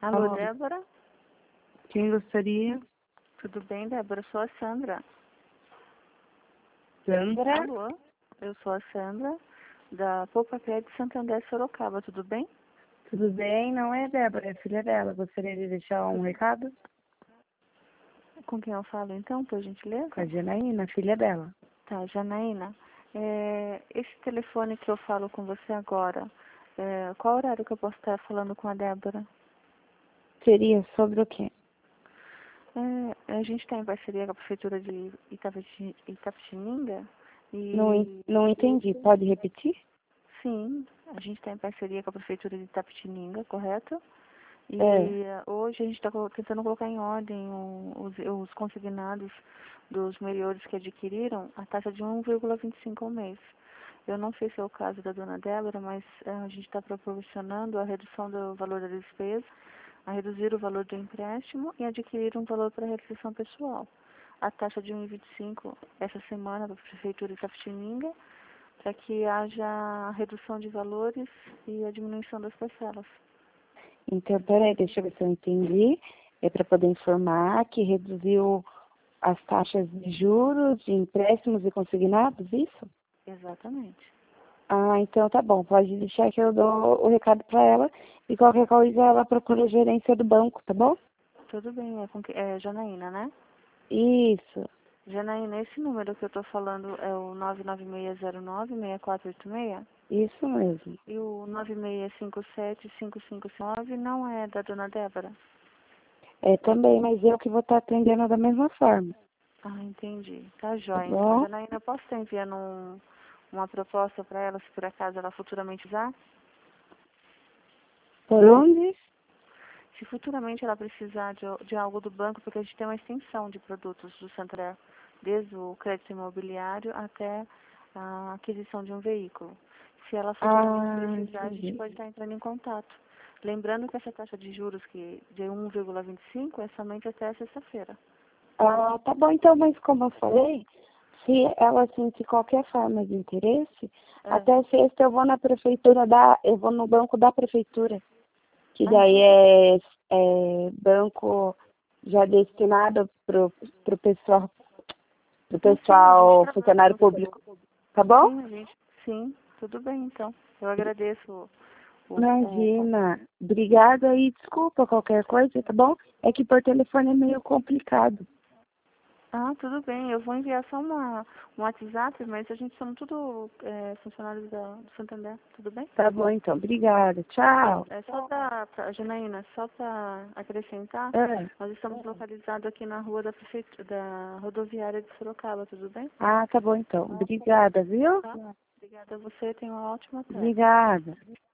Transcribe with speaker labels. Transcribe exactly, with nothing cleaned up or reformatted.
Speaker 1: Alô,
Speaker 2: Alô,
Speaker 1: Débora?
Speaker 2: quem gostaria?
Speaker 1: Tudo bem, Débora? Eu sou a Sandra.
Speaker 2: Sandra?
Speaker 1: Alô? Eu sou a Sandra, da Poupa Pé de Santander, Sorocaba. Tudo bem?
Speaker 2: Tudo bem? Não é Débora, é filha dela. Gostaria de deixar um recado?
Speaker 1: Com quem eu falo, então, por gentileza?
Speaker 2: Com a Janaína, filha dela.
Speaker 1: Tá, Janaína. É, esse telefone que eu falo com você agora, é, qual horário que eu posso estar falando com a Débora?
Speaker 2: Seria sobre o quê?
Speaker 1: É, a gente está em parceria com a Prefeitura de Itapeti- Itapetininga
Speaker 2: Não, en-
Speaker 1: e,
Speaker 2: não entendi. Pode repetir?
Speaker 1: sim, a gente está em parceria com a Prefeitura de Itapetininga, correto? E
Speaker 2: É.
Speaker 1: eh, hoje a gente está tentando colocar em ordem o- os, os consignados dos meliores que adquiriram a taxa de um vírgula vinte e cinco ao mês. Eu não sei se é o caso da dona Débora, mas eh, a gente está proporcionando a redução do valor da despesa, a reduzir o valor do empréstimo e adquirir um valor para realização pessoal. A taxa de um vírgula vinte e cinco essa semana para a Prefeitura de Itapetininga, para que haja redução de valores e a diminuição das parcelas.
Speaker 2: Então, peraí, deixa eu ver se eu entendi. É para poder informar que reduziu as taxas de juros, de empréstimos e consignados, isso?
Speaker 1: Exatamente.
Speaker 2: Ah, então tá bom. Pode deixar que eu dou o recado para ela e qualquer coisa ela procura a gerência do banco, tá bom?
Speaker 1: Tudo bem, é, com que- é Janaína, né?
Speaker 2: Isso,
Speaker 1: Janaína, esse número que eu tô falando é o nove nove seis zero nove, seis quatro oito seis
Speaker 2: isso mesmo.
Speaker 1: e o nove seis cinco sete, cinco cinco nove não é da dona Débora?
Speaker 2: É também, mas eu que vou estar atendendo da mesma forma,
Speaker 1: Ah, entendi. Tá
Speaker 2: tá
Speaker 1: jóia. Então,
Speaker 2: bom?
Speaker 1: Janaína, eu posso estar enviando um, uma proposta para ela, se por acaso ela futuramente usar?
Speaker 2: Por onde?
Speaker 1: Se futuramente ela precisar de, de algo do banco, porque a gente tem uma extensão de produtos do Santander, desde o crédito imobiliário até a aquisição de um veículo. Se ela futuramente
Speaker 2: Ah,
Speaker 1: precisar, a gente
Speaker 2: entendi.
Speaker 1: pode estar entrando em contato. Lembrando que essa taxa de juros que de um vírgula vinte e cinco é somente até sexta-feira.
Speaker 2: Ah, tá bom então, mas como eu falei, se ela sentir qualquer forma de interesse,
Speaker 1: É.
Speaker 2: até sexta eu vou na prefeitura da, eu vou no banco da prefeitura, que
Speaker 1: Ah,
Speaker 2: daí
Speaker 1: então,
Speaker 2: é, é banco já destinado pro, pro pessoal, pro
Speaker 1: então sim, a gente
Speaker 2: pessoal
Speaker 1: trabalha
Speaker 2: funcionário
Speaker 1: com
Speaker 2: público, tá bom?
Speaker 1: sim, a gente. Sim, tudo bem então. Eu agradeço o, o, o
Speaker 2: Imagina. Obrigada e desculpa qualquer coisa, tá bom? É que por telefone é meio complicado.
Speaker 1: Ah, tudo bem. Eu vou enviar só uma, um WhatsApp, mas a gente somos tudo é, funcionários da, do Santander, tudo bem?
Speaker 2: Tá bom, então. Obrigada. Tchau.
Speaker 1: É só para, Janaína, só para acrescentar,
Speaker 2: É.
Speaker 1: nós estamos localizados aqui na rua da, prefeitura, da rodoviária de Sorocaba, tudo bem?
Speaker 2: Ah, tá bom, então. Obrigada, viu?
Speaker 1: Tá? Obrigada a você, tenha uma ótima tarde.
Speaker 2: Obrigada.